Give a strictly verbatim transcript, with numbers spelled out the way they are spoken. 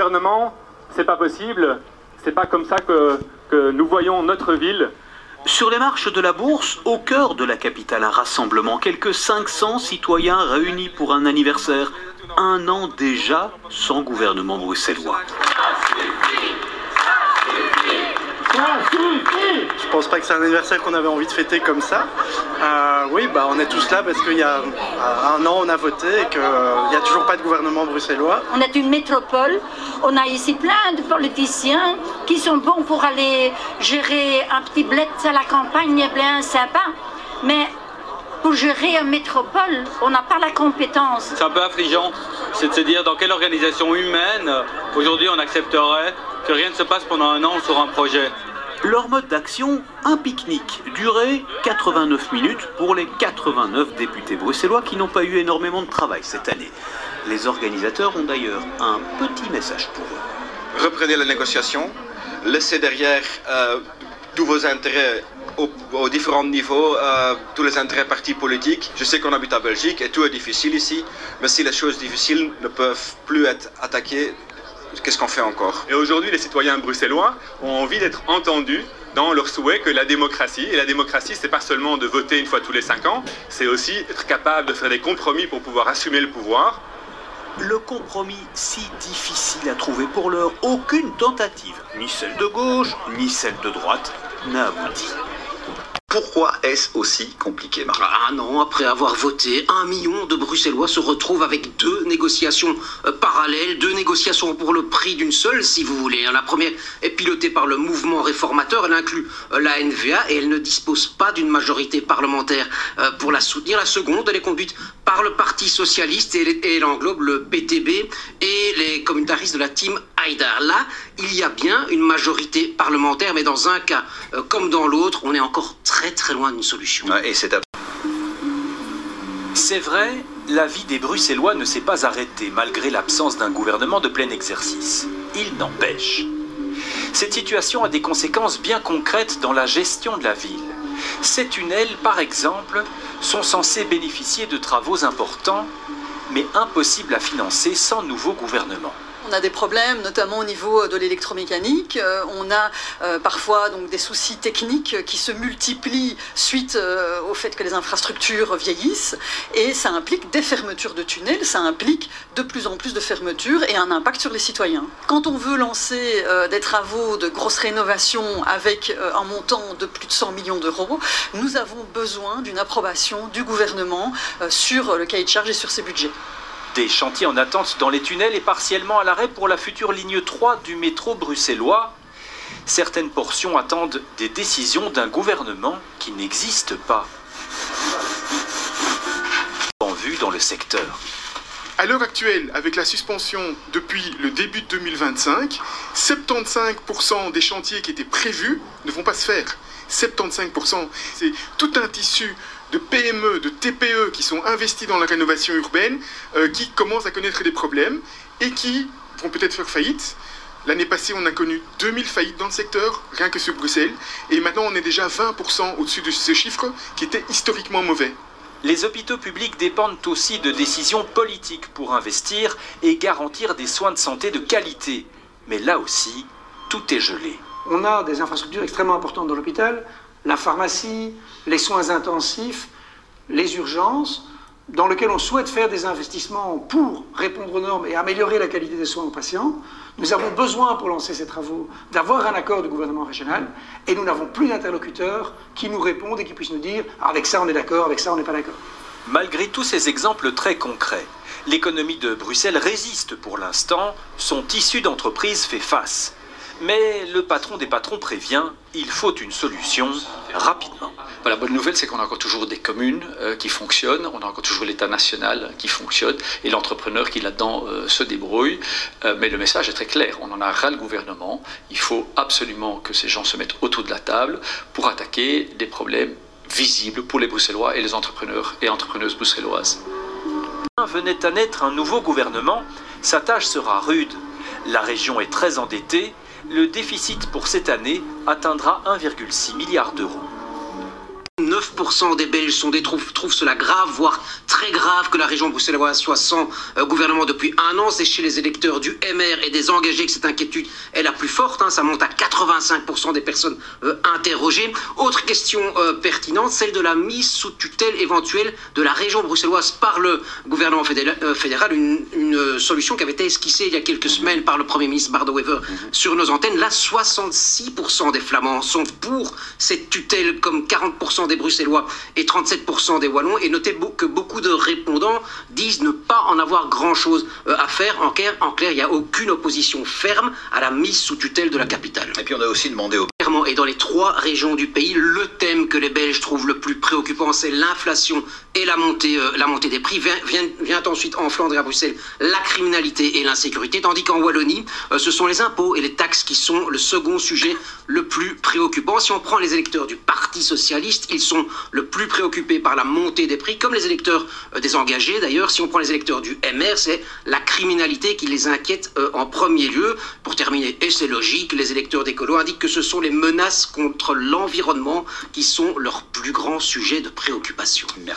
gouvernement, c'est pas possible, c'est pas comme ça que, que nous voyons notre ville. Sur les marches de la Bourse, au cœur de la capitale, un rassemblement, quelques cinq cents citoyens réunis pour un anniversaire. Un an déjà sans gouvernement bruxellois. Je pense pas que c'est un anniversaire qu'on avait envie de fêter comme ça. Euh, oui, bah, on est tous là parce qu'il y a un an on a voté et qu'il n'y a toujours pas de gouvernement bruxellois. On est une métropole, on a ici plein de politiciens qui sont bons pour aller gérer un petit bled à la campagne bien sympa, mais pour gérer une métropole, on n'a pas la compétence. C'est un peu affligeant, c'est de se dire dans quelle organisation humaine aujourd'hui on accepterait que rien ne se passe pendant un an sur un projet. Leur mode d'action, un pique-nique, durée quatre-vingt-neuf minutes pour les quatre-vingt-neuf députés bruxellois qui n'ont pas eu énormément de travail cette année. Les organisateurs ont d'ailleurs un petit message pour eux. Reprenez la négociation, laissez derrière euh, tous vos intérêts aux, aux différents niveaux, euh, tous les intérêts partis politiques. Je sais qu'on habite en Belgique et tout est difficile ici, mais si les choses difficiles ne peuvent plus être attaquées, qu'est-ce qu'on fait encore? Et aujourd'hui, les citoyens bruxellois ont envie d'être entendus dans leur souhait que la démocratie, et la démocratie, c'est pas seulement de voter une fois tous les cinq ans, c'est aussi être capable de faire des compromis pour pouvoir assumer le pouvoir. Le compromis si difficile à trouver pour l'heure, aucune tentative, ni celle de gauche, ni celle de droite, n'a abouti. Pourquoi est-ce aussi compliqué, Marc? Un an après avoir voté, un million de Bruxellois se retrouvent avec deux négociations euh, parallèles, deux négociations pour le prix d'une seule, si vous voulez. La première est pilotée par le mouvement réformateur, elle inclut euh, la N V A et elle ne dispose pas d'une majorité parlementaire euh, pour la soutenir. La seconde, elle est conduite par le Parti socialiste et, et elle englobe le P T B et les communautaristes de la team Haïdar. Là, il y a bien une majorité parlementaire, mais dans un cas euh, comme dans l'autre, on est encore très très loin d'une solution. Et c'est à... C'est vrai, la vie des Bruxellois ne s'est pas arrêtée malgré l'absence d'un gouvernement de plein exercice. Il n'empêche. Cette situation a des conséquences bien concrètes dans la gestion de la ville. Ces tunnels, par exemple, sont censés bénéficier de travaux importants, mais impossibles à financer sans nouveau gouvernement. On a des problèmes, notamment au niveau de l'électromécanique. Euh, on a euh, parfois donc, des soucis techniques qui se multiplient suite euh, au fait que les infrastructures vieillissent. Et ça implique des fermetures de tunnels, ça implique de plus en plus de fermetures et un impact sur les citoyens. Quand on veut lancer euh, des travaux de grosses rénovations avec euh, un montant de plus de cent millions d'euros, nous avons besoin d'une approbation du gouvernement euh, sur le cahier de charges et sur ses budgets. Des chantiers en attente dans les tunnels et partiellement à l'arrêt pour la future ligne trois du métro bruxellois. Certaines portions attendent des décisions d'un gouvernement qui n'existe pas. En vue dans le secteur. À l'heure actuelle, avec la suspension depuis le début de deux mille vingt-cinq, soixante-quinze pour cent des chantiers qui étaient prévus ne vont pas se faire. soixante-quinze pour cent, c'est tout un tissu de P M E, de T P E qui sont investis dans la rénovation urbaine, euh, qui commencent à connaître des problèmes et qui vont peut-être faire faillite. L'année passée, on a connu deux mille faillites dans le secteur, rien que sur Bruxelles, et maintenant on est déjà vingt pour cent au-dessus de ce chiffre qui était historiquement mauvais. Les hôpitaux publics dépendent aussi de décisions politiques pour investir et garantir des soins de santé de qualité. Mais là aussi, tout est gelé. On a des infrastructures extrêmement importantes dans l'hôpital, la pharmacie, les soins intensifs, les urgences, dans lesquelles on souhaite faire des investissements pour répondre aux normes et améliorer la qualité des soins aux patients. Nous avons besoin, pour lancer ces travaux, d'avoir un accord du gouvernement régional et nous n'avons plus d'interlocuteurs qui nous répondent et qui puissent nous dire « avec ça on est d'accord, avec ça on n'est pas d'accord ». Malgré tous ces exemples très concrets, l'économie de Bruxelles résiste pour l'instant, son tissu d'entreprise fait face. Mais le patron des patrons prévient, il faut une solution rapidement. La bonne nouvelle, c'est qu'on a encore toujours des communes euh, qui fonctionnent, on a encore toujours l'État national qui fonctionne et l'entrepreneur qui là-dedans euh, se débrouille. Euh, mais le message est très clair, on en a ras le gouvernement. Il faut absolument que ces gens se mettent autour de la table pour attaquer des problèmes visibles pour les Bruxellois et les entrepreneurs et entrepreneuses bruxelloises. Venait à naître un nouveau gouvernement, sa tâche sera rude. La région est très endettée. Le déficit pour cette année atteindra un virgule six milliard d'euros. neuf pour cent des Belges sont des, trouvent, trouvent cela grave, voire très grave que la région bruxelloise soit sans euh, gouvernement depuis un an. C'est chez les électeurs du M R et des engagés que cette inquiétude est la plus forte. Hein. Ça monte à quatre-vingt-cinq pour cent des personnes euh, interrogées. Autre question euh, pertinente, celle de la mise sous tutelle éventuelle de la région bruxelloise par le gouvernement fédéral. Euh, fédéral une, une solution qui avait été esquissée il y a quelques semaines par le Premier ministre Bardo-Wever sur nos antennes. Là, soixante-six pour cent des Flamands sont pour cette tutelle, comme quarante pour cent des Bruxellois et trente-sept pour cent des Wallons. Et notez que beaucoup de répondants disent ne pas en avoir grand-chose à faire. En clair, en clair, il n'y a aucune opposition ferme à la mise sous tutelle de la capitale. Et puis on a aussi demandé au... Et dans les trois régions du pays, le thème que les Belges trouvent le plus préoccupant, c'est l'inflation et la montée, euh, la montée des prix. Vient, vient, vient ensuite en Flandre et à Bruxelles la criminalité et l'insécurité, tandis qu'en Wallonie, euh, ce sont les impôts et les taxes qui sont le second sujet le plus préoccupant. Si on prend les électeurs du Parti socialiste, ils sont le plus préoccupés par la montée des prix, comme les électeurs euh, des engagés d'ailleurs. Si on prend les électeurs du M R, c'est la criminalité qui les inquiète euh, en premier lieu. Pour terminer, et c'est logique, les électeurs d'écolo indiquent que ce sont les menaces contre l'environnement qui sont leur plus grand sujet de préoccupation. Merci.